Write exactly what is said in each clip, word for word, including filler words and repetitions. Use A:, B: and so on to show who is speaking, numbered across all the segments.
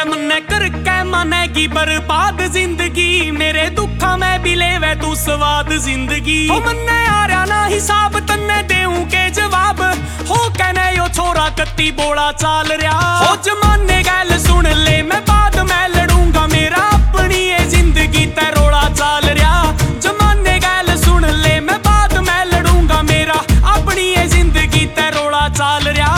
A: मैं मन्ने करके मानेगी बर्बाद जिंदगी, मेरे दुखा में भी लेवे तू स्वाद जिंदगी। हो मन्ने आर्या ना हिसाब तन्ने देऊं के जवाब, हो कहने यो छोरा कत्ती बोला चाल रहा। हो जमाने गैल सुन ले मैं बाद में लड़ूंगा, मेरा अपनी ये जिंदगी ते रोला चाल रहा। जमाने गैल सुन ले मैं बाद में लड़ूंगा, मेरा अपनी ये जिंदगी ते रोला चाल रहा।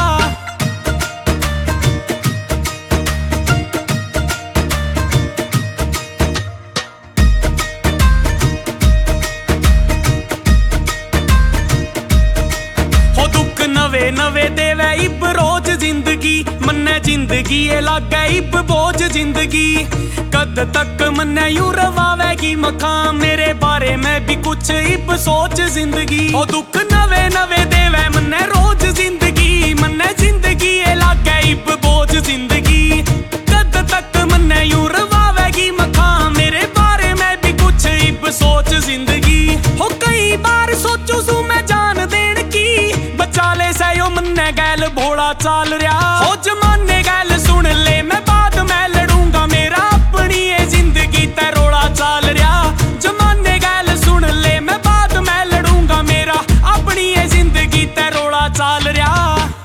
A: नवे नवे देवे इब रोज जिंदगी, मन्ने जिंदगी ये लागे इब बोझ जिंदगी। कद तक मन्ने यूं रवावेगी मकाम, मेरे बारे में भी कुछ इब सोच जिंदगी। ओ दुख नवे नवे देवे मन्ने रोज जिंदगी, मन्ने जिंदगी ये लागे इब बोझ जिंदगी। कद तक मन्ने यूं रवावेगी मकाम, मेरे बारे में भी कुछ इब सोच जिंदगी। हो कई बार सोचू सू मैं जान देन की, बचा ले सयो मन्ने गैल भोला चाल रहा। हो जमाने गैल सुन ले मैं बाद में लड़ूंगा, मेरा अपनी ये जिंदगी ते रोला चाल रहा। जमाने गैल सुन ले मैं बाद में लड़ूंगा, मेरा अपनी ये जिंदगी ते रोला चाल रहा।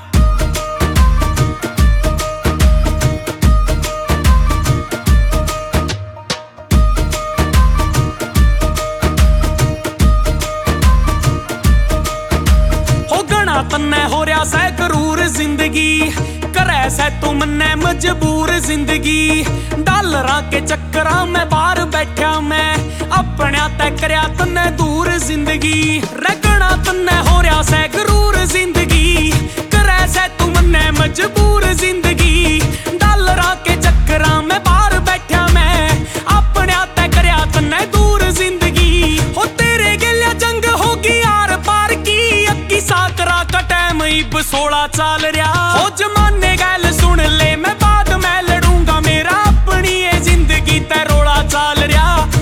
A: तन्ने हो रहा सै करूर जिंदगी, करे सै तू मन्ने मजबूर जिंदगी। डालरां के चक्करां में बाहर बैठा मैं, अपने ते करया तन्ने दूर जिंदगी। रगना तन्ने हो रहा सै करूर जिंदगी, करे सै तू मन्ने मजबूर जिंदगी। डालरां के चक्करां में बाहर बैठा मैं, अपने ते करया तन्ने दूर जिंदगी। हो तेरे गेलिया जंग होगी यार पार की, अक्की साकरा टाइम इब सोला चाल रहा। हो जमाने गैल सुन ले मैं बाद में लड़ूंगा, मेरा अपनी ये जिंदगी ते रोला चाल रहा।